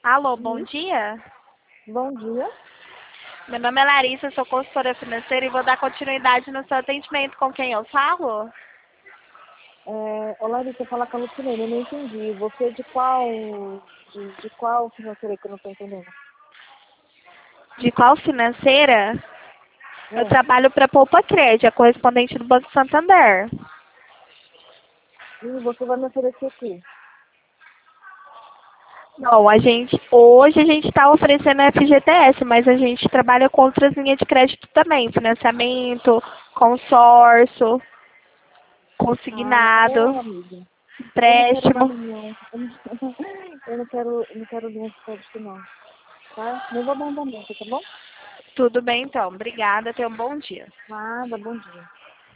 Alô, bom Sim, dia. bom dia. Meu nome é Larissa, sou consultora financeira e vou dar continuidade no seu atendimento. Com quem eu falo? Olá, você fala com a Lucineira, eu não entendi. Você é de qual financeira que eu não estou entendendo? De qual financeira? Eu É, trabalho para Poupa Crédito, a correspondente do Banco Santander. e você vai me oferecer o quê? Não, hoje a gente está oferecendo FGTS, mas a gente trabalha com outras linhas de crédito também, financiamento, consórcio, Ah, consignado, amiga, eu não quero empréstimo. nada não. Eu não quero linha de crédito não, tá? Nem vou mandar não, tá bom? Tudo bem então, obrigada, tenha um bom dia. Nada, bom dia.